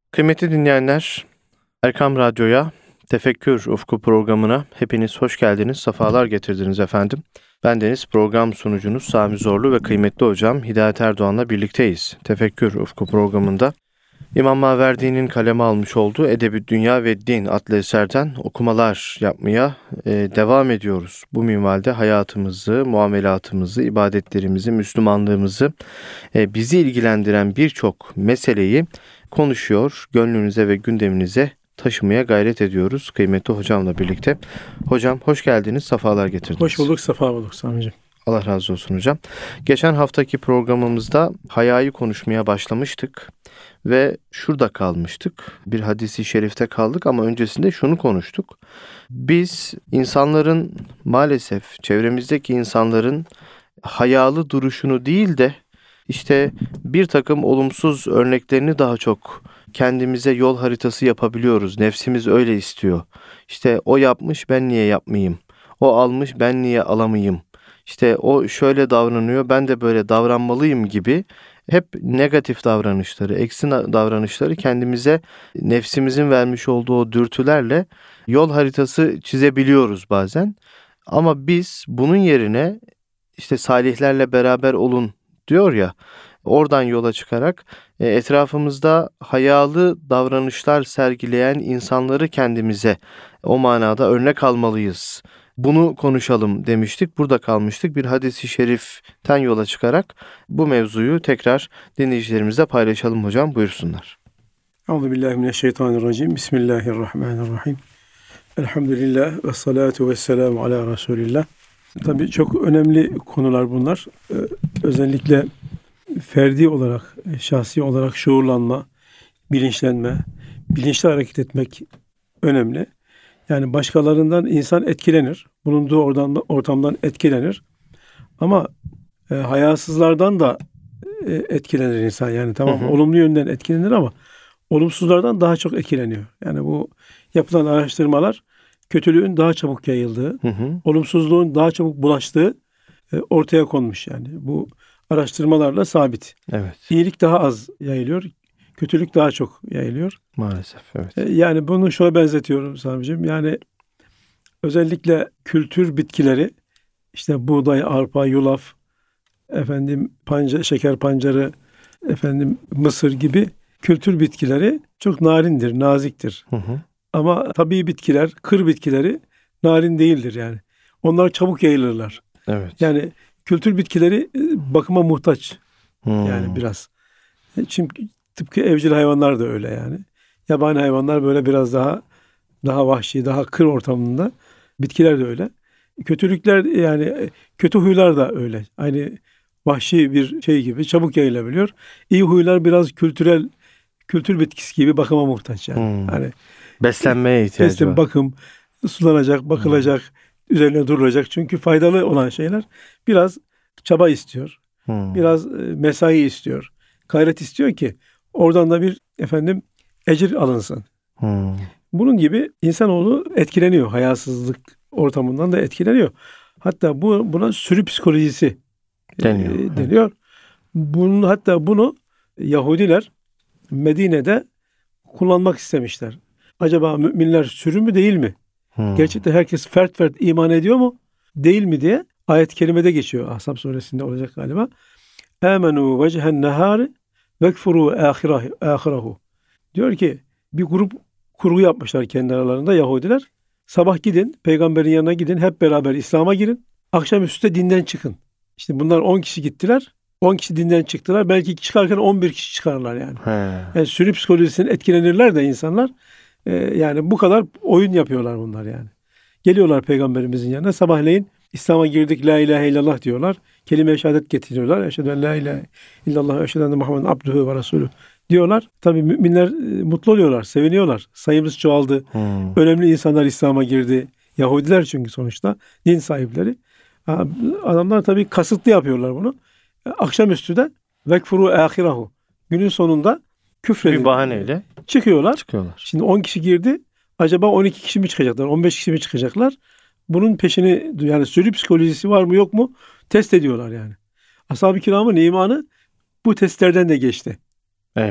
Kıymetli dinleyenler, Erkam Radyo'ya, Tefekkür Ufku programına hepiniz hoş geldiniz, sefalar getirdiniz efendim. Bendeniz program sunucunuz Sami Zorlu ve kıymetli hocam Hidayet Erdoğan'la birlikteyiz. Tefekkür Ufku programında İmam Maverdi'nin kaleme almış olduğu Edebi Dünya ve Din adlı eserden okumalar yapmaya devam ediyoruz. Bu minvalde hayatımızı, muamelatımızı, ibadetlerimizi, Müslümanlığımızı, bizi ilgilendiren birçok meseleyi konuşuyor, gönlünüze ve gündeminize taşımaya gayret ediyoruz kıymetli hocamla birlikte. Hocam hoş geldiniz, sefalar getirdiniz. Hoş bulduk, sefa bulduk Sami'ciğim. Allah razı olsun hocam. Geçen haftaki programımızda hayayı konuşmaya başlamıştık ve şurada kalmıştık. Bir hadisi şerifte kaldık ama öncesinde şunu konuştuk. Biz insanların maalesef çevremizdeki insanların hayalı duruşunu değil de işte bir takım olumsuz örneklerini daha çok kendimize yol haritası yapabiliyoruz. Nefsimiz öyle istiyor. İşte o yapmış, ben niye yapmayayım? O almış, ben niye alamayayım? İşte o şöyle davranıyor, ben de böyle davranmalıyım gibi hep negatif davranışları, eksi davranışları kendimize nefsimizin vermiş olduğu o dürtülerle yol haritası çizebiliyoruz bazen. Ama biz bunun yerine işte salihlerle beraber olun diyor ya, oradan yola çıkarak etrafımızda hayalı davranışlar sergileyen insanları kendimize o manada örnek almalıyız. Bunu konuşalım demiştik. Burada kalmıştık. Bir hadis-i şeriften yola çıkarak bu mevzuyu tekrar dinleyicilerimizle paylaşalım hocam. Buyursunlar. Euzubillahimineşşeytanirracim. Bismillahirrahmanirrahim. Elhamdülillah ve salatu ve selamu ala Resulillah. Tabii çok önemli konular bunlar. Özellikle ferdi olarak, şahsi olarak şuurlanma, bilinçlenme, bilinçli hareket etmek önemli. Yani başkalarından insan etkilenir. Bulunduğu ortamdan etkilenir. Ama hayasızlardan da etkilenir insan. Yani tamam olumlu yönden etkilenir ama olumsuzlardan daha çok etkileniyor. Yani bu yapılan araştırmalar kötülüğün daha çabuk yayıldığı, olumsuzluğun daha çabuk bulaştığı ortaya konmuş yani. Bu araştırmalarla sabit. Evet. İyilik daha az yayılıyor, kötülük daha çok yayılıyor. Maalesef, evet. Yani bunu şöyle benzetiyorum Sami'ciğim. Yani özellikle kültür bitkileri, işte buğday, arpa, yulaf, şeker pancarı, mısır gibi kültür bitkileri çok narindir, naziktir. Ama tabii bitkiler, kır bitkileri narin değildir yani. Onlar çabuk yayılırlar. Evet. Yani kültür bitkileri bakıma muhtaç. Yani biraz. Çünkü tıpkı evcil hayvanlar da öyle yani. Yabani hayvanlar böyle biraz daha vahşi, daha kır ortamında. Bitkiler de öyle. Kötülükler yani kötü huylar da öyle. Aynı vahşi bir şey gibi çabuk yayılabiliyor. İyi huylar biraz kültür bitkisi gibi bakıma muhtaç yani. Hani beslenmeye ihtiyacı var. Bakım, sulanacak, bakılacak, üzerine durulacak. Çünkü faydalı olan şeyler biraz çaba istiyor. Biraz mesai istiyor. Gayret istiyor ki oradan da bir ecir alınsın. Bunun gibi insanoğlu etkileniyor. Hayasızlık ortamından da etkileniyor. Hatta buna sürü psikolojisi deniyor. Hatta bunu Yahudiler Medine'de kullanmak istemişler. Acaba müminler sürü mü değil mi? Gerçekten herkes fert iman ediyor mu? Değil mi diye ayet-i kerimede geçiyor. Ahzab suresinde olacak galiba. Amenu vecihen nehari vekfuru ahirahu. Diyor ki bir kurgu yapmışlar kendi aralarında Yahudiler. Sabah gidin, peygamberin yanına gidin, hep beraber İslam'a girin. Akşamüstü de dinden çıkın. İşte bunlar 10 kişi gittiler. 10 kişi dinden çıktılar. Belki çıkarken 11 kişi çıkarlar yani. Yani sürü psikolojisinden etkilenirler de insanlar. Yani bu kadar oyun yapıyorlar bunlar yani. Geliyorlar peygamberimizin yanına. Sabahleyin İslam'a girdik, la ilahe illallah diyorlar. Kelime-i şehadet getiriyorlar. Eşhedü en la ilahe illallah ve eşhedü enne Muhammeden abduhu ve resulü diyorlar. Tabii müminler mutlu oluyorlar, seviniyorlar. Sayımız çoğaldı. Önemli insanlar İslam'a girdi. Yahudiler çünkü sonuçta din sahipleri. Adamlar tabii kasıtlı yapıyorlar bunu. Akşamüstü de vekfuru ahirahu. Günün sonunda küfredin. Bir bahaneyle çıkıyorlar. Şimdi 10 kişi girdi. Acaba 12 kişi mi çıkacaklar? 15 kişi mi çıkacaklar? Bunun peşini yani sürü psikolojisi var mı yok mu test ediyorlar yani. Ashab-ı kiramın imanı bu testlerden de geçti. Eyvallah.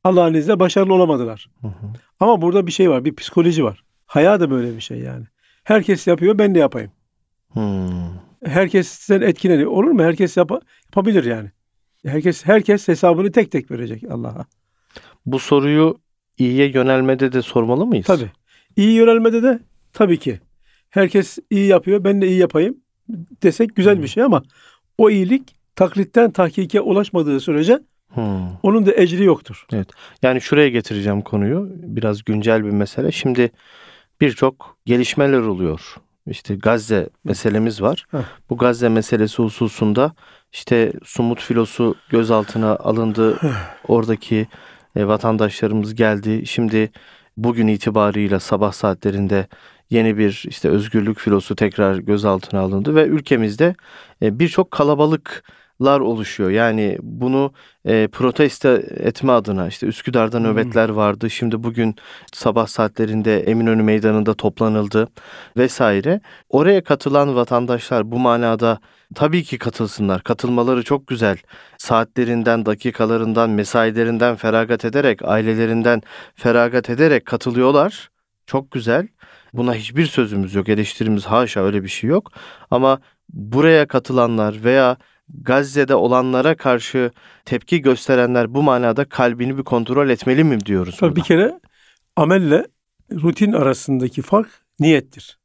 Allah'ın izniyle başarılı olamadılar. Hı hı. Ama burada bir şey var, bir psikoloji var. Haya da böyle bir şey yani. Herkes yapıyor, ben de yapayım. Hmm. Herkesten etkileniyor. Olur mu? Herkes yapabilir yani. Herkes hesabını tek tek verecek Allah'a. Bu soruyu iyiye yönelmede de sormalı mıyız? Tabii. İyi yönelmede de tabii ki. Herkes iyi yapıyor, ben de iyi yapayım desek güzel bir şey ama o iyilik taklitten tahkike ulaşmadığı sürece onun da ecri yoktur. Evet. Yani şuraya getireceğim konuyu. Biraz güncel bir mesele. Şimdi birçok gelişmeler oluyor. İşte Gazze meselemiz var. Heh. Bu Gazze meselesi hususunda işte Sumut filosu gözaltına alındı. Oradaki vatandaşlarımız geldi. Şimdi bugün itibarıyla sabah saatlerinde yeni bir işte özgürlük filosu tekrar gözaltına alındı ve ülkemizde birçok kalabalıklar oluşuyor. Yani bunu protesto etme adına işte Üsküdar'da nöbetler vardı. Şimdi bugün sabah saatlerinde Eminönü Meydanı'nda toplanıldı vesaire. Oraya katılan vatandaşlar bu manada tabii ki katılsınlar. Katılmaları çok güzel. Saatlerinden, dakikalarından, mesailerinden feragat ederek, ailelerinden feragat ederek katılıyorlar. Çok güzel. Buna hiçbir sözümüz yok, eleştirimiz haşa öyle bir şey yok. Ama buraya katılanlar veya Gazze'de olanlara karşı tepki gösterenler bu manada kalbini bir kontrol etmeli mi diyoruz Tabii burada? bir kere amelle rutin arasındaki fark niyettir.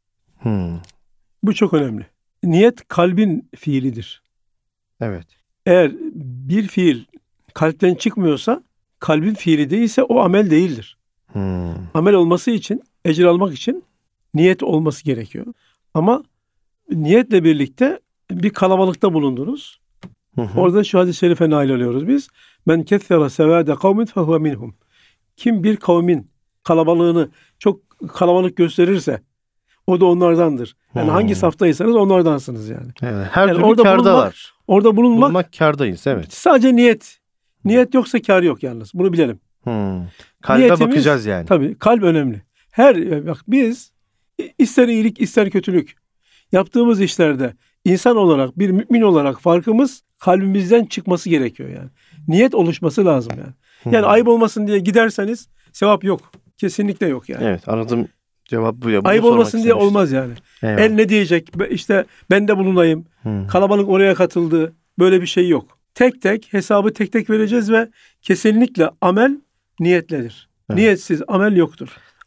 Bu çok önemli. Niyet kalbin fiilidir. Evet. Eğer bir fiil kalpten çıkmıyorsa, kalbin fiili değilse o amel değildir. Amel olması için, ecir almak için niyet olması gerekiyor. Ama niyetle birlikte bir kalabalıkta bulundunuz. Orada şu hadis-i şerife nail oluyoruz biz. Men kethera sevade kavmin fehuve minhum. Kim bir kavmin kalabalığını çok kalabalık gösterirse o da onlardandır. Yani hangi saftaysanız onlardansınız yani. Evet, her Yani türlü orada kârdalar. Orada Bulunmak kârdayız, evet. sadece niyet. Niyet yoksa kâr yok yalnız. Bunu bilelim. Kalbe Niyetimiz, bakacağız yani. Tabii kalp önemli. Bak biz ister iyilik ister kötülük yaptığımız işlerde insan olarak bir mümin olarak farkımız kalbimizden çıkması gerekiyor yani. Niyet oluşması lazım yani. Yani ayıp olmasın diye giderseniz sevap yok. Kesinlikle yok yani. Evet, anladım. Cevap bu ya. Bunu Ayıp sormak olmasın diye istemiştim. olmaz yani. Eyvallah. El ne diyecek? İşte ben de bulunayım. Kalabalık oraya katıldı. Böyle bir şey yok. Tek tek hesabı tek tek vereceğiz ve kesinlikle amel niyetledir. Evet. Niyetsiz amel yoktur.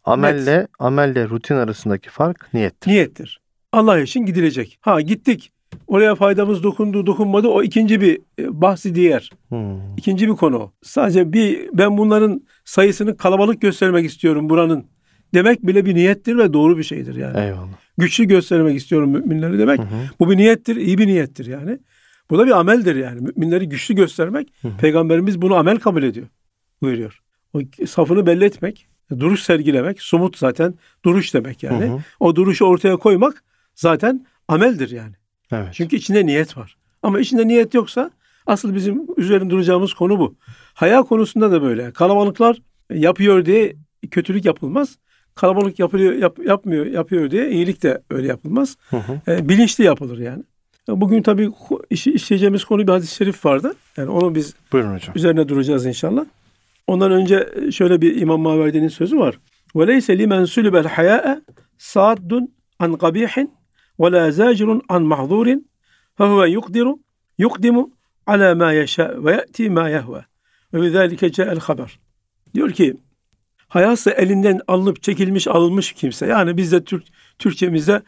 Amelle rutin arasındaki fark niyettir. Niyettir. Allah için gidilecek. Gittik. Oraya faydamız dokundu, dokunmadı. O ikinci bir bahsi diğer. İkinci bir konu o. Sadece ben bunların sayısını kalabalık göstermek istiyorum buranın demek bile bir niyettir ve doğru bir şeydir yani. Eyvallah. Güçlü göstermek istiyorum müminleri demek. Bu bir niyettir, iyi bir niyettir yani. Bu da bir ameldir yani. Müminleri güçlü göstermek, Peygamberimiz bunu amel kabul ediyor. Buyuruyor. O safını belli etmek, duruş sergilemek, somut zaten duruş demek yani. O duruşu ortaya koymak zaten ameldir yani. Evet. Çünkü içinde niyet var. Ama içinde niyet yoksa asıl bizim üzerinde duracağımız konu bu. Haya konusunda da böyle. Kalabalıklar yapıyor diye kötülük yapılmaz. Kalabalık yapıyor diye iyilik de öyle yapılmaz. Bilinçli yapılır yani. Bugün tabii işleyeceğimiz konu bir hadis-i şerif vardı. Yani onu biz Buyurun hocam. üzerine duracağız inşallah. Ondan önce şöyle bir İmam Maverdi'nin sözü var. وَلَيْسَ لِمَنْ سُلِبَ الْحَيَاءَ صَادٌ عَنْ قَبِيحٍ وَلَا زَاجِرٌ عَنْ مَحْظُورٍ فَهُوَ يُقْدِمُ عَلَى مَا يَشَاءُ وَيَأْتِي مَا يَهْوَى وَبِذَٰلِكَ جَاءَ الْخَبَرُ. Diyor ki hayası elinden alınıp çekilmiş alınmış kimse. Yani biz de Türkçemizde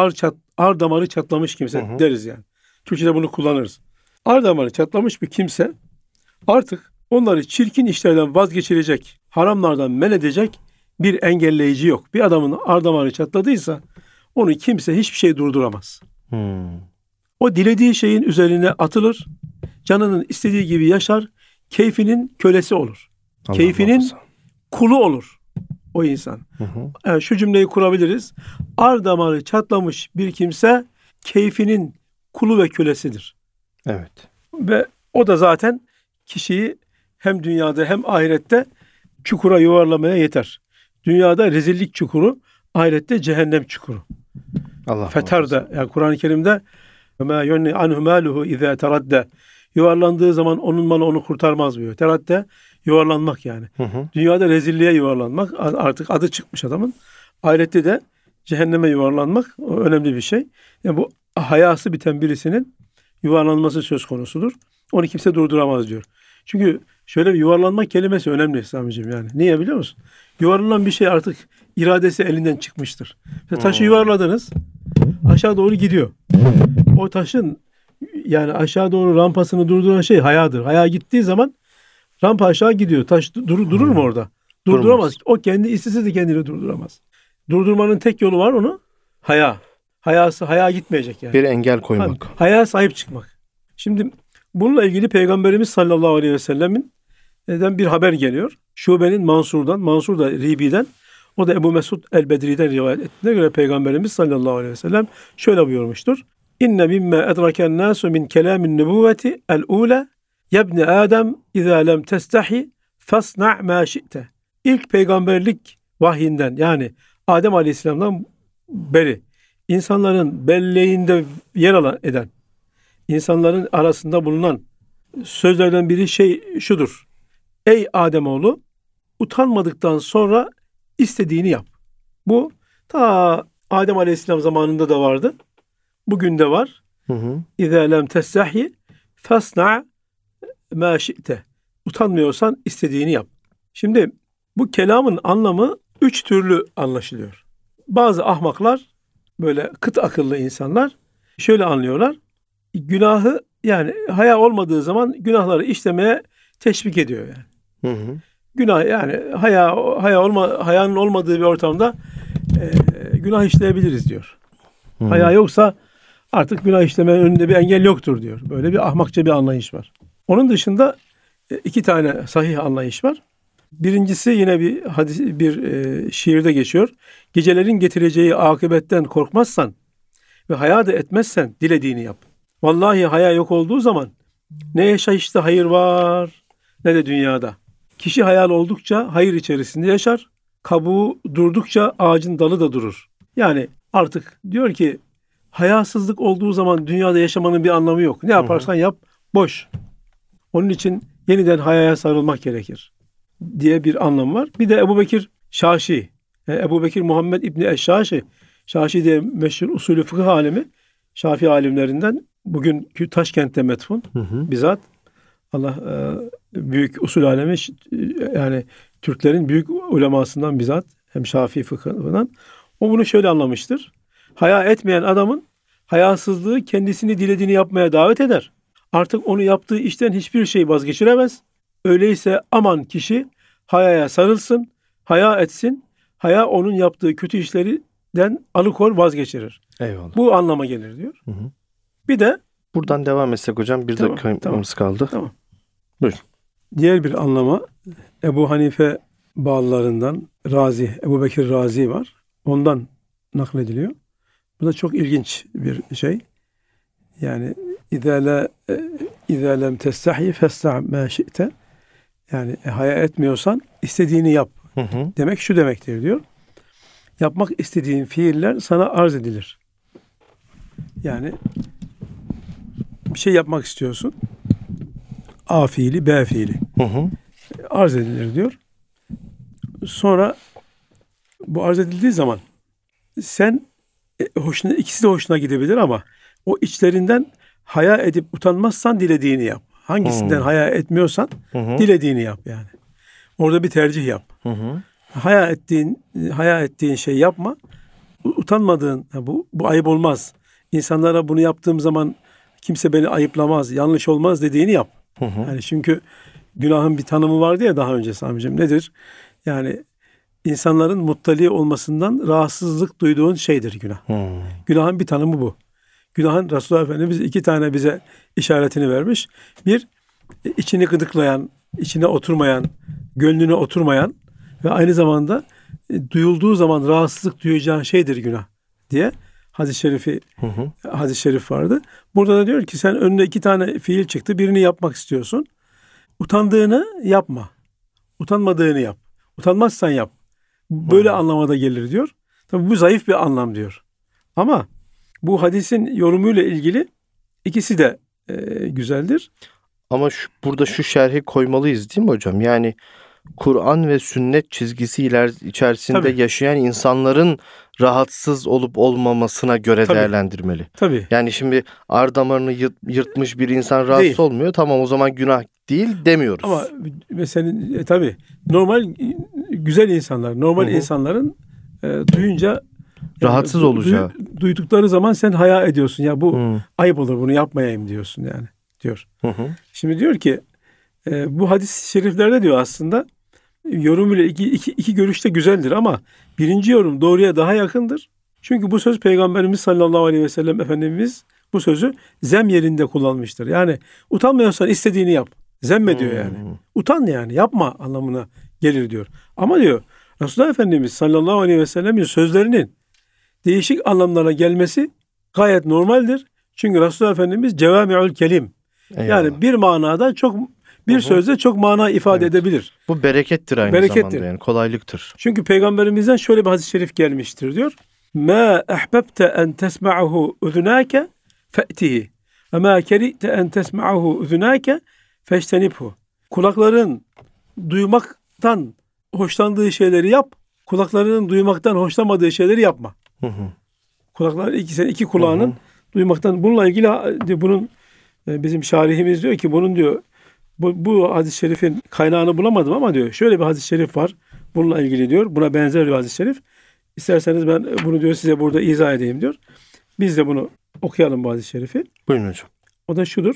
ar damarı çatlamış kimse deriz yani. Türkçe'de bunu kullanırız. Ar damarı çatlamış bir kimse artık onları çirkin işlerden vazgeçirecek, haramlardan men edecek bir engelleyici yok. Bir adamın ar damarı çatladıysa onu kimse hiçbir şey durduramaz. O dilediği şeyin üzerine atılır, canının istediği gibi yaşar, keyfinin kölesi olur. Keyfinin kulu olur o insan. Yani şu cümleyi kurabiliriz. Ar damarı çatlamış bir kimse keyfinin kulu ve kölesidir. Evet. Ve o da zaten kişiyi hem dünyada hem ahirette çukura yuvarlamaya yeter. Dünyada rezillik çukuru, ahirette cehennem çukuru. Allah Fetar'da yani Kur'an-ı Kerim'de مَا يُنِّ عَنْهُ مَالُهُ اِذَا تَرَدَّ yuvarlandığı zaman onun malı onu kurtarmaz diyor. Teradde yuvarlanmak yani. Dünyada rezilliğe yuvarlanmak, artık adı çıkmış adamın. Ahirette de cehenneme yuvarlanmak önemli bir şey. Yani bu hayası biten birisinin yuvarlanması söz konusudur. Onu kimse durduramaz diyor. Çünkü şöyle bir yuvarlanma kelimesi önemli İslamicim yani. Niye biliyor musun? Yuvarlanan bir şey artık iradesi elinden çıkmıştır. Taşı yuvarladınız, aşağı doğru gidiyor. O taşın yani aşağı doğru rampasını durduran şey hayadır. Haya gittiği zaman rampa aşağı gidiyor. Taş durur mu orada? Durduramaz. O kendi istese de kendini durduramaz. Durdurmanın tek yolu var onu. Haya. Haya gitmeyecek yani. Bir engel koymak. Hayaya sahip çıkmak. Şimdi bununla ilgili Peygamberimiz sallallahu aleyhi ve sellemin bir haber geliyor. Şube'nin Mansur'dan, Mansur da Ribi'den, o da Ebu Mesud el-Bedri'den rivayet ettiğine göre Peygamberimiz sallallahu aleyhi ve sellem şöyle buyurmuştur. İnne mimme edraken nasu min kelamin nübüvveti el-ule yebne Adem izâ lem testahi fasna' mâ şi'te. İlk peygamberlik vahyinden yani Adem aleyhisselamdan beri insanların belleğinde yer eden, insanların arasında bulunan sözlerden biri şudur. Ey Ademoğlu, utanmadıktan sonra istediğini yap. Bu ta Adem Aleyhisselam zamanında da vardı. Bugün de var. İzâ lem testahi fasna' mâ şi'te. Utanmıyorsan istediğini yap. Şimdi bu kelamın anlamı 3 türlü anlaşılıyor. Bazı ahmaklar, böyle kıt akıllı insanlar şöyle anlıyorlar. Günahı yani haya olmadığı zaman günahları işlemeye teşvik ediyor yani. Günah yani hayanın olmadığı bir ortamda günah işleyebiliriz diyor. Haya yoksa artık günah işlemenin önünde bir engel yoktur diyor. Böyle bir ahmakça bir anlayış var. Onun dışında 2 tane sahih anlayış var. Birincisi yine bir hadis, şiirde geçiyor. Gecelerin getireceği akıbetten korkmazsan ve haya da etmezsen dilediğini yap. Vallahi haya yok olduğu zaman ne yaşayışta hayır var ne de dünyada. Kişi hayal oldukça hayır içerisinde yaşar. Kabuğu durdukça ağacın dalı da durur. Yani artık diyor ki hayasızlık olduğu zaman dünyada yaşamanın bir anlamı yok. Ne yaparsan yap boş. Onun için yeniden hayaya sarılmak gerekir diye bir anlam var. Bir de Ebu Bekir Şaşi, Ebu Bekir Muhammed İbni Eşşaşi, Şaşi diye meşhur usulü fıkıh alemi, Şafii alimlerinden, bugünkü Taşkent'te metfun bizzat. Allah büyük usul alemi, yani Türklerin büyük ulemasından bizzat, hem Şafii fıkhından. O bunu şöyle anlamıştır. Haya etmeyen adamın hayasızlığı kendisini dilediğini yapmaya davet eder. Artık onu yaptığı işten hiçbir şey vazgeçiremez. Öyleyse aman kişi hayaya sarılsın, haya etsin. Haya onun yaptığı kötü işlerden alıkor, vazgeçirir. Eyvallah. Bu anlama gelir diyor. Bir de buradan devam etsek hocam, bir dakikamız kaldı. Tamam. Buyurun. Diğer bir anlama Ebu Hanife bağlılarından Ebu Bekir Razi var. Ondan naklediliyor. Bu da çok ilginç bir şey. Yani İzâ lem testahi festa' mâ şi'te. Yani haya etmiyorsan istediğini yap. Demek şu demektir diyor. Yapmak istediğin fiiller sana arz edilir. Yani bir şey yapmak istiyorsun. A fiili, B fiili. Arz edilir diyor. Sonra bu arz edildiği zaman sen ikisi de hoşuna gidebilir ama o içlerinden haya edip utanmazsan dilediğini yap. Hangisinden haya etmiyorsan dilediğini yap yani. Orada bir tercih yap. Haya ettiğin şey yapma. Utanmadığın, bu ayıp olmaz. İnsanlara bunu yaptığım zaman kimse beni ayıplamaz, yanlış olmaz dediğini yap. Yani çünkü günahın bir tanımı vardı ya daha önce Sami'cim, nedir? Yani insanların muttali olmasından rahatsızlık duyduğun şeydir günah. Günahın bir tanımı bu. Günahın Resulullah Efendimiz 2 tane bize işaretini vermiş. Bir, içini gıdıklayan, içine oturmayan, gönlüne oturmayan ve aynı zamanda duyulduğu zaman rahatsızlık duyacağın şeydir günah diye hadis-i şerif vardı. Burada da diyor ki sen önüne 2 tane fiil çıktı. Birini yapmak istiyorsun. Utandığını yapma. Utanmadığını yap. Utanmazsan yap. Böyle anlamada gelir diyor. Tabii bu zayıf bir anlam diyor. Ama bu hadisin yorumuyla ilgili ikisi de güzeldir. Ama burada şu şerhi koymalıyız değil mi hocam? Yani Kur'an ve sünnet çizgisi içerisinde Tabii. yaşayan insanların rahatsız olup olmamasına göre Tabii. değerlendirmeli. Tabii. Yani şimdi ar damarını yırtmış bir insan rahatsız Değil. olmuyor. Tamam, o zaman günah değil demiyoruz. Ama mesela tabii normal güzel insanlar, normal insanların duyunca rahatsız olacağı. Duydukları zaman sen haya ediyorsun. Ya bu Hı. ayıp olur, bunu yapmayayım diyorsun yani diyor. Hı. Şimdi diyor ki bu hadis-i şeriflerde diyor aslında yorumuyla iki görüş de güzeldir ama birinci yorum doğruya daha yakındır. Çünkü bu söz Peygamberimiz sallallahu aleyhi ve sellem Efendimiz bu sözü zem yerinde kullanmıştır. Yani utanmıyorsan istediğini yap. Zemme diyor yani. Utan yani, yapma anlamına gelir diyor. Ama diyor Resulullah Efendimiz sallallahu aleyhi ve sellemin sözlerinin değişik anlamlara gelmesi gayet normaldir. Çünkü Resulullah Efendimiz cevami'ül kelim. Eyvallah. Yani bir manada bir sözde çok mana ifade edebilir. Bu berekettir aynı Berekettir. zamanda, yani kolaylıktır. Çünkü Peygamberimizden şöyle bir hadis-i şerif gelmiştir diyor. مَا اَحْبَبْتَ اَنْ تَسْمَعَهُ اُذُنَاكَ فَأْتِهِ وَمَا كَرِئْتَ اَنْ تَسْمَعَهُ اُذُنَاكَ فَاجْتَنِبْهُ. Kulakların duymaktan hoşlandığı şeyleri yap, kulaklarının duymaktan hoşlanmadığı şeyleri yapma. Kulaklar iki kulağının duymaktan, bununla ilgili bunun bizim şarihimiz diyor ki bunun diyor bu hadis-i şerifin kaynağını bulamadım ama diyor şöyle bir hadis-i şerif var bununla ilgili diyor. Buna benzer bir hadis-i şerif. İsterseniz ben bunu diyor size burada izah edeyim diyor. Biz de bunu okuyalım bu hadis-i şerifi. Buyurun hocam. O da şudur.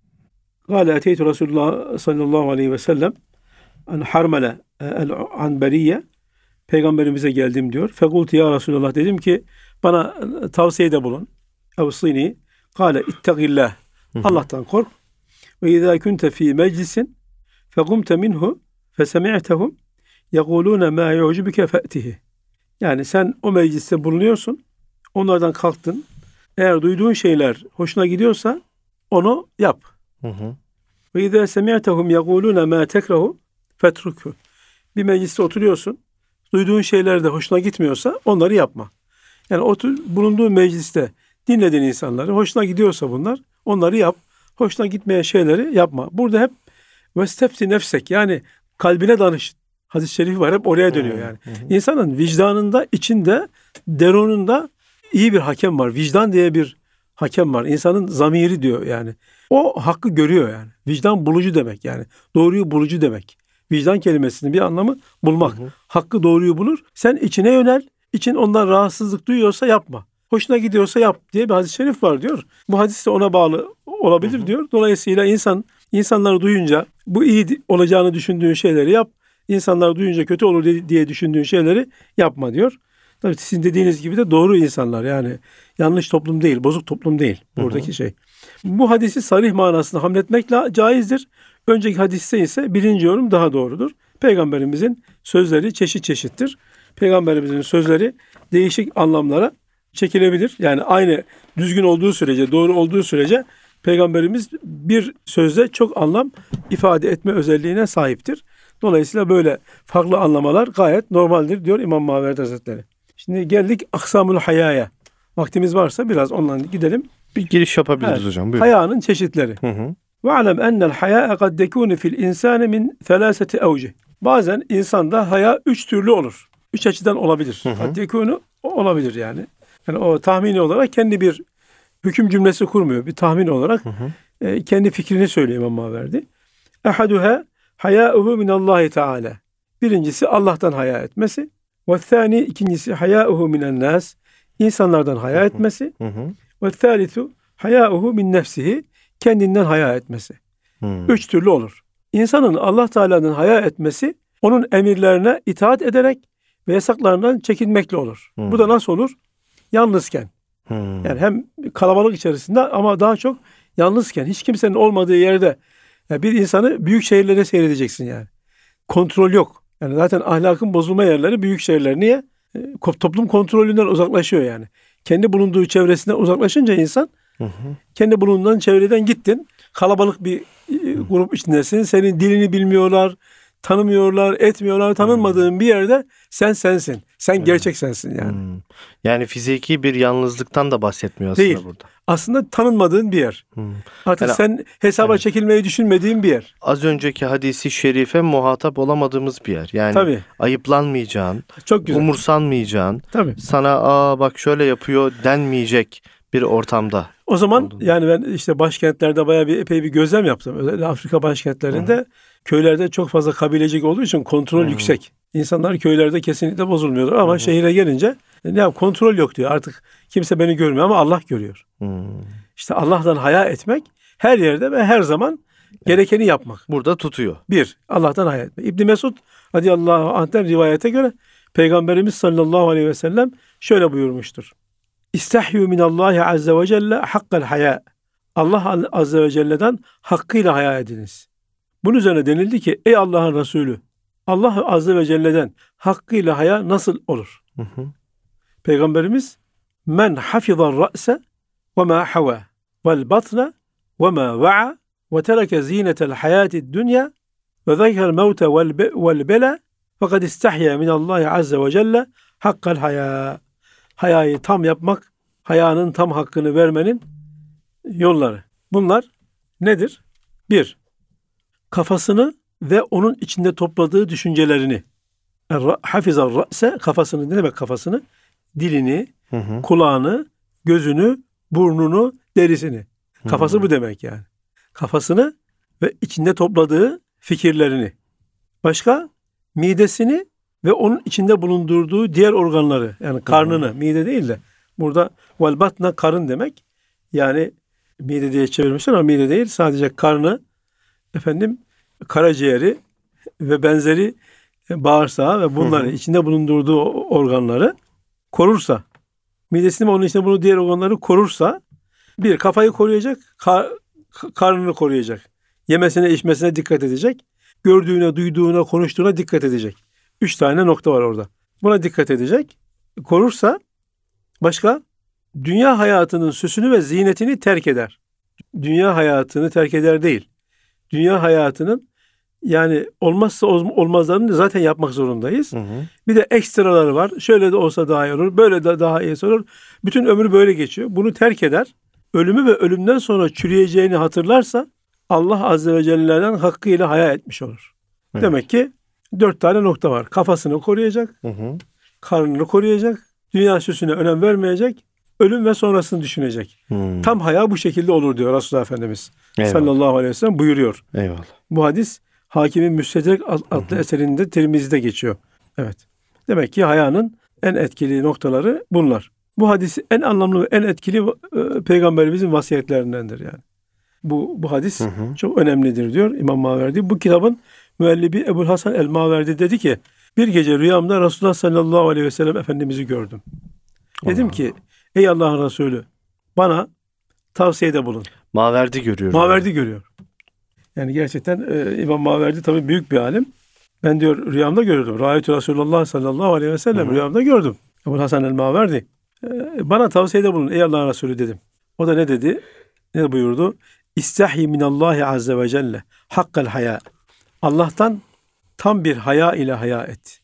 Gâle eteytü Resulullah sallallahu aleyhi ve sellem an harmele el-anberiye. Peygamberimize geldim diyor. Fekultu ya Resulullah, dedim ki bana tavsiyede bulun. Evsini. Kâle ittegillah. Allah'tan kork. Ve izâ kunte fî meclisin fekumte minhu fesemi'tehum yekulûne mâ yu'cibuke fe'tihi. Yani sen o mecliste bulunuyorsun. Onlardan kalktın. Eğer duyduğun şeyler hoşuna gidiyorsa onu yap. Ve izâ semi'tehum yekulûne mâ tekrehu fetrukhu. Bir mecliste oturuyorsun. Duyduğun şeyler de hoşuna gitmiyorsa onları yapma. Yani bulunduğun mecliste dinlediğin insanları hoşuna gidiyorsa bunlar, onları yap. Hoşuna gitmeyen şeyleri yapma. Burada hep vestefti nefsek, yani kalbine danış hadis-i şerifi var, hep oraya dönüyor yani. İnsanın vicdanında, içinde, deronunda iyi bir hakem var. Vicdan diye bir hakem var. İnsanın zamiri diyor yani. O hakkı görüyor yani. Vicdan bulucu demek yani. Doğruyu bulucu demek. Vicdan kelimesinin bir anlamı bulmak. Hakkı, doğruyu bulur. Sen içine yönel. İçin ondan rahatsızlık duyuyorsa yapma. Hoşuna gidiyorsa yap diye bir hadis-i şerif var diyor. Bu hadis de ona bağlı olabilir diyor. Dolayısıyla insanları duyunca bu iyi olacağını düşündüğün şeyleri yap. İnsanlar duyunca kötü olur diye düşündüğün şeyleri yapma diyor. Tabii sizin dediğiniz gibi de doğru insanlar, yani yanlış toplum değil, bozuk toplum değil buradaki şey. Bu hadisi sarih manasında hamletmekle caizdir. Önceki hadiste ise birinci yorum daha doğrudur. Peygamberimizin sözleri çeşit çeşittir. Peygamberimizin sözleri değişik anlamlara çekilebilir. Yani aynı düzgün olduğu sürece, doğru olduğu sürece Peygamberimiz bir sözde çok anlam ifade etme özelliğine sahiptir. Dolayısıyla böyle farklı anlamalar gayet normaldir diyor İmam Maverdi Hazretleri. Şimdi geldik aksamul hayaya. Vaktimiz varsa biraz ondan gidelim. Bir giriş yapabiliriz hocam. Buyurun. Hayanın çeşitleri. Ve alem ennel hayâ'e kad dekûne fil insâne min felâseti evcih. Bazen insanda haya 3 türlü olur. 3 açıdan olabilir. Kad dekûne olabilir yani. Yani o tahmini olarak kendi bir hüküm cümlesi kurmuyor. Bir tahmin olarak kendi fikrini söylüyor İmam Maverdi. Ehaduha hayâ'uhu minallahi teâlâ. Birincisi Allah'tan haya etmesi. Ve thani, ikincisi hayâ'uhu minen nâs. İnsanlardan haya etmesi. Ve thalithu hayâ'uhu min nefsihi. Kendinden haya etmesi. 3 türlü olur. İnsanın Allah Teala'nın haya etmesi onun emirlerine itaat ederek ve yasaklarından çekinmekle olur. Bu da nasıl olur? Yalnızken. Yani hem kalabalık içerisinde ama daha çok yalnızken, hiç kimsenin olmadığı yerde bir insanı büyük şehirlere seyredeceksin yani. Kontrol yok. Yani zaten ahlakın bozulma yerleri büyük şehirler. Niye? Toplum kontrolünden uzaklaşıyor yani. Kendi bulunduğu çevresinden uzaklaşınca insan, kendi bulunduğun çevreden gittin. Kalabalık bir grup içindesin. Senin dilini bilmiyorlar, tanımıyorlar, etmiyorlar. Tanınmadığın bir yerde sen sensin. Sen gerçek sensin yani. Yani fiziki bir yalnızlıktan da bahsetmiyor aslında değil. burada. aslında tanınmadığın bir yer. Artık Yani, sen hesaba çekilmeyi düşünmediğin bir yer. Az önceki hadisi şerife muhatap olamadığımız bir yer. Yani Tabii. ayıplanmayacağın, Çok güzel. umursanmayacağın, Tabii. sana bak şöyle yapıyor denmeyecek bir ortamda. O zaman Anladım. yani ben işte başkentlerde epey bir gözlem yaptım. Özellikle Afrika başkentlerinde köylerde çok fazla kabilecik olduğu için kontrol yüksek. İnsanlar köylerde kesinlikle bozulmuyorlar ama şehire gelince kontrol yok diyor. Artık kimse beni görmüyor ama Allah görüyor. İşte Allah'tan haya etmek her yerde ve her zaman gerekeni yapmak. Burada tutuyor. Bir, Allah'tan haya etmek. İbn Mesud radıyallahu anh'ten rivayete göre Peygamberimiz sallallahu aleyhi ve sellem şöyle buyurmuştur. İstahyu minallahi azze ve celle hakkal haya. Allah azze ve celle'den hakkıyla haya ediniz. Bunun üzerine denildi ki ey Allah'ın Resulü, Allah azze ve celle'den hakkıyla haya nasıl olur? Peygamberimiz men hafizar ra'se ve ma hava vel batna ve ma va'a ve tereke zinetel hayatid dünya ve zeker mevte vel bela fakat istahya minallahi azze ve celle hakkal haya. Hayayı tam yapmak, hayanın tam hakkını vermenin yolları. Bunlar nedir? Bir, kafasını ve onun içinde topladığı düşüncelerini. Hafizar ra'se, kafasını, ne demek kafasını? Dilini, kulağını, gözünü, burnunu, derisini. Kafası bu demek yani. Kafasını ve içinde topladığı fikirlerini. Başka? Midesini ve onun içinde bulundurduğu diğer organları. Yani karnını, mide değil de burada vel batna karın demek. Yani mide diye çevirmişler ama mide değil. Sadece karnı, karaciğeri ve benzeri bağırsağı ve bunları içinde bulundurduğu organları korursa, midesini ve onun içinde bulunduğu diğer organları korursa, bir, kafayı koruyacak, karnını koruyacak. Yemesine, içmesine dikkat edecek. Gördüğüne, duyduğuna, konuştuğuna dikkat edecek. 3 tane nokta var orada. Buna dikkat edecek. Korursa başka? Dünya hayatının süsünü ve zinetini terk eder. Dünya hayatını terk eder değil. Dünya hayatının yani olmazsa olmazlarını zaten yapmak zorundayız. Bir de ekstraları var. Şöyle de olsa daha iyi olur. Böyle de daha iyi olur. Bütün ömrü böyle geçiyor. Bunu terk eder. Ölümü ve ölümden sonra çürüyeceğini hatırlarsa Allah azze ve celle'den hakkıyla haya etmiş olur. Evet. Demek ki 4 tane nokta var. Kafasını koruyacak, karnını koruyacak, dünya süsüne önem vermeyecek, ölüm ve sonrasını düşünecek. Tam haya bu şekilde olur diyor Resulullah Efendimiz. Eyvallah. Sallallahu aleyhi ve sellem buyuruyor. Eyvallah. Bu hadis Hakimin Müstedrek adlı eserinde Tirmizi'de geçiyor. Evet. Demek ki hayanın en etkili noktaları bunlar. Bu hadisi en anlamlı ve en etkili Peygamberimizin vasiyetlerindendir yani. Bu hadis çok önemlidir diyor İmam Maverdi. Bu kitabın müellibi Ebu'l-Hasan el-Maverdi dedi ki bir gece rüyamda Resulullah sallallahu aleyhi ve sellem Efendimiz'i gördüm. Dedim ki ey Allah'ın Resulü bana tavsiyede bulun. Maverdi görüyor. Maverdi görüyor. Yani gerçekten İmam Maverdi tabii büyük bir alim. Ben diyor rüyamda gördüm. Râyetü Resulullah sallallahu aleyhi ve sellem rüyamda gördüm. Ebu'l-Hasan el-Maverdi. Bana tavsiyede bulun ey Allah'ın Resulü dedim. O da ne dedi? Ne buyurdu? İstahyi minallahi azze ve celle hakkal haya. Allah'tan tam bir haya ile haya et.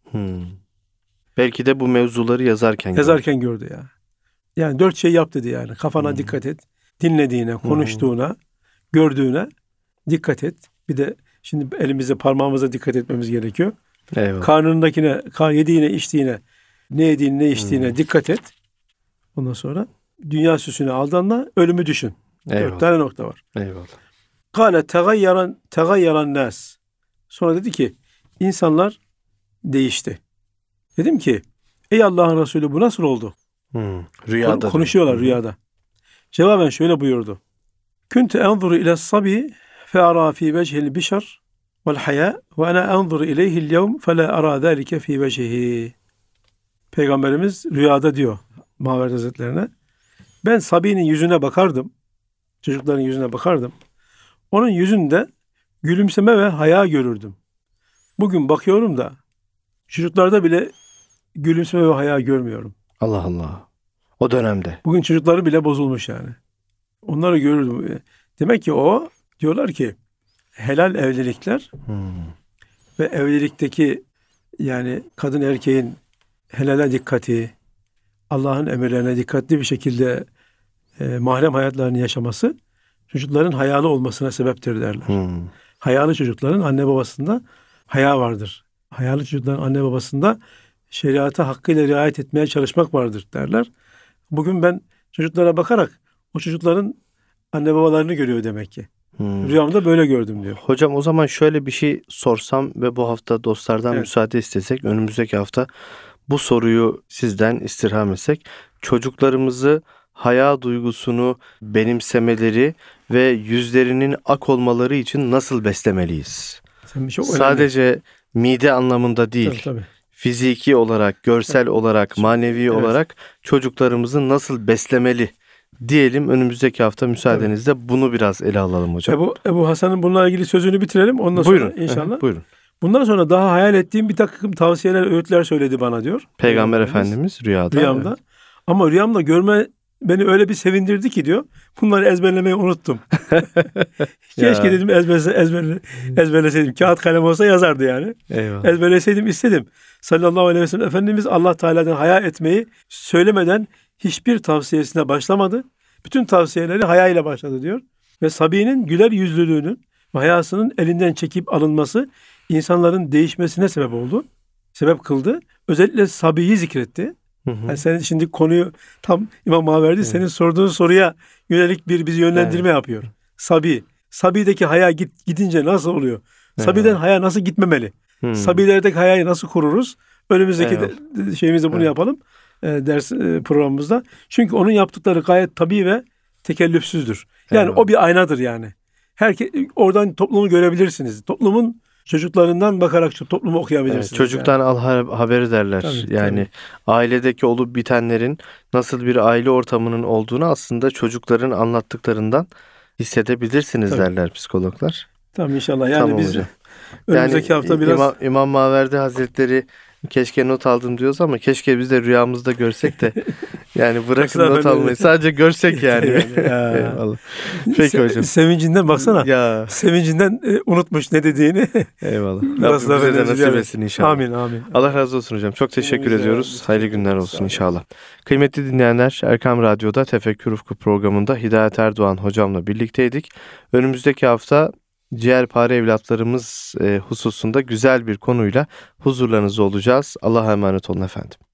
Belki de bu mevzuları yazarken gördü ya. Yani 4 şey yap dedi yani. Kafana dikkat et. Dinlediğine, konuştuğuna, gördüğüne dikkat et. Bir de şimdi elimizde parmağımıza dikkat etmemiz gerekiyor. Eyvallah. Karnındakine, yediğine, içtiğine, ne yediğine, ne içtiğine dikkat et. Ondan sonra dünya süsüne aldanma, ölümü düşün. Eyvallah. 4 tane nokta var. Eyvallah. Kâle tegayyaran nâs. Sonra dedi ki insanlar değişti. Dedim ki ey Allah'ın Resulü bu nasıl oldu? Rüyada. Konuşuyorlar rüyada. Cevaben şöyle buyurdu. Kuntu enzuru ila sabi fe ara fi vechihil bişar vel haya ve ana enzuru ileyhil yevm fe la ara zâlike fi vecihi. Peygamberimiz rüyada diyor Maverdi Hazretlerine. Ben Sabi'nin yüzüne bakardım. Çocukların yüzüne bakardım. Onun yüzünde gülümseme ve haya görürdüm. Bugün bakıyorum da çocuklarda bile gülümseme ve haya görmüyorum. Allah Allah. O dönemde. Bugün çocukları bile bozulmuş yani. Onları görürdüm. Demek ki o diyorlar ki helal evlilikler ve evlilikteki yani kadın erkeğin helale dikkati, Allah'ın emirlerine dikkatli bir şekilde mahrem hayatlarını yaşaması çocukların hayalı olmasına sebeptir derler. Hayalı çocukların anne babasında haya vardır. Hayalı çocukların anne babasında şeriata hakkıyla riayet etmeye çalışmak vardır derler. Bugün ben çocuklara bakarak o çocukların anne babalarını görüyor demek ki. Rüyamda böyle gördüm diyor. Hocam o zaman şöyle bir şey sorsam ve bu hafta dostlardan müsaade istesek, önümüzdeki hafta bu soruyu sizden istirham etsek, çocuklarımızı haya duygusunu benimsemeleri ve yüzlerinin ak olmaları için nasıl beslemeliyiz? Sadece mide anlamında değil, tabii. Fiziki olarak, görsel olarak, manevi olarak çocuklarımızı nasıl beslemeli diyelim. Önümüzdeki hafta müsaadenizle bunu biraz ele alalım hocam. Ebu Hasan'ın bununla ilgili sözünü bitirelim. Ondan sonra inşallah. Buyurun. Bundan sonra daha hayal ettiğim bir takım tavsiyeler, öğütler söyledi bana diyor. Peygamber Efendimiz rüyamda. Evet. Ama rüyamda görme beni öyle bir sevindirdi ki diyor. Bunları ezberlemeyi unuttum. Keşke dedim ezberleseydim. Kağıt kalem olsa yazardı yani. Eyvallah. Ezberleseydim istedim. Sallallahu aleyhi ve sellem Efendimiz Allah Teala'dan haya etmeyi söylemeden hiçbir tavsiyesine başlamadı. Bütün tavsiyeleri haya ile başladı diyor. Ve Sabi'nin güler yüzlülüğünün ve hayasının elinden çekip alınması insanların değişmesine sebep oldu. Sebep kıldı. Özellikle Sabi'yi zikretti. Yani senin şimdi konuyu tam İmam Maverdi senin sorduğun soruya yönelik bir bizi yönlendirme yapıyor. Sabi'deki haya gidince nasıl oluyor? Sabi'den haya nasıl gitmemeli? Sabi'lerdeki hayayı nasıl koruruz? Önümüzdeki şeyimizde bunu yapalım. Ders programımızda. Çünkü onun yaptıkları gayet tabii ve tekellüfsüzdür. Yani o bir aynadır yani. Oradan toplumu görebilirsiniz. Toplumun çocuklarından bakarak toplumu okuyabilirsiniz. Çocuktan al haberi derler. Tabii. Ailedeki olup bitenlerin nasıl bir aile ortamının olduğunu aslında çocukların anlattıklarından hissedebilirsiniz derler psikologlar. Tamam inşallah. Yani biz önümüzdeki hafta biraz İmam Maverdi Hazretleri keşke not aldım diyoruz ama keşke biz de rüyamızda görsek de yani bırakın not almayı sadece görsek yani. Eyvallah. Peki hocam. Sevincinden baksana. Sevincinden unutmuş ne dediğini. Eyvallah. Rabbim bize de nasip etsin inşallah. Amin. Allah razı olsun hocam. Çok teşekkür ediyoruz. Hayırlı günler olsun inşallah. Kıymetli dinleyenler, Erkam Radyo'da Tefekkür Ufku programında Hidayet Erdoğan hocamla birlikteydik. Önümüzdeki hafta ciğerpare evlatlarımız hususunda güzel bir konuyla huzurlarınızda olacağız. Allah'a emanet olun efendim.